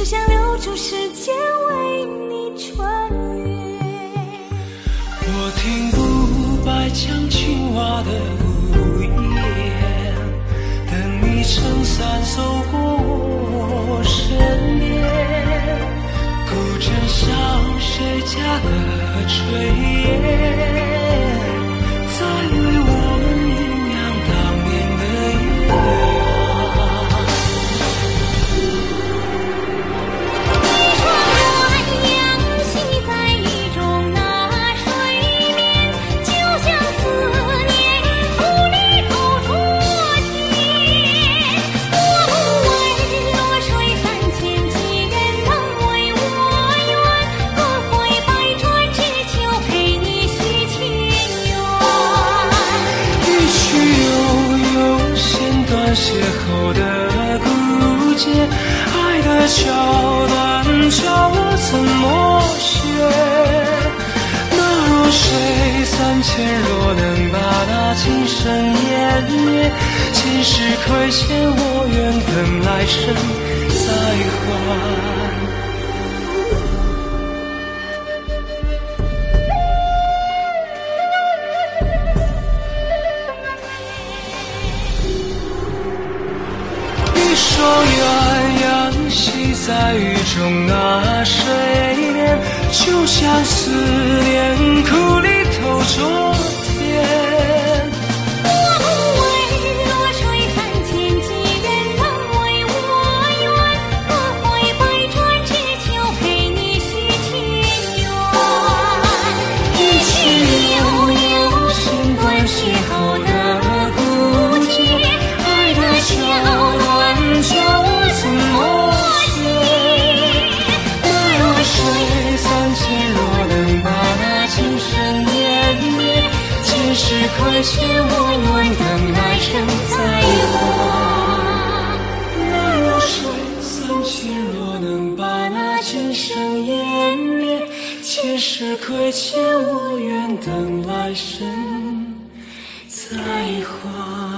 只想留住时间为你穿越。 我听不白讲情话的无言，等你撑伞走过我身边，古镇上谁家的炊烟，在为我们酝酿当年的约。邂逅的孤街，爱的桥段叫我怎么写？那弱水三千，若能把那情深湮灭，前世亏欠我愿等来生再还。说鸳鸯戏在雨中那水面，就像思念苦里透昨天。 我不为弱水三千，几人能为我愿？我会百转只求陪你续情缘。一曲悠悠，弦断邂逅的孤街，爱的桥段叫我怎么写？ 那弱水三千，若能把那情深湮灭，前世亏欠我愿等来生再还。那弱水三千，若能把那情深湮灭，前世亏欠我愿等来生再还。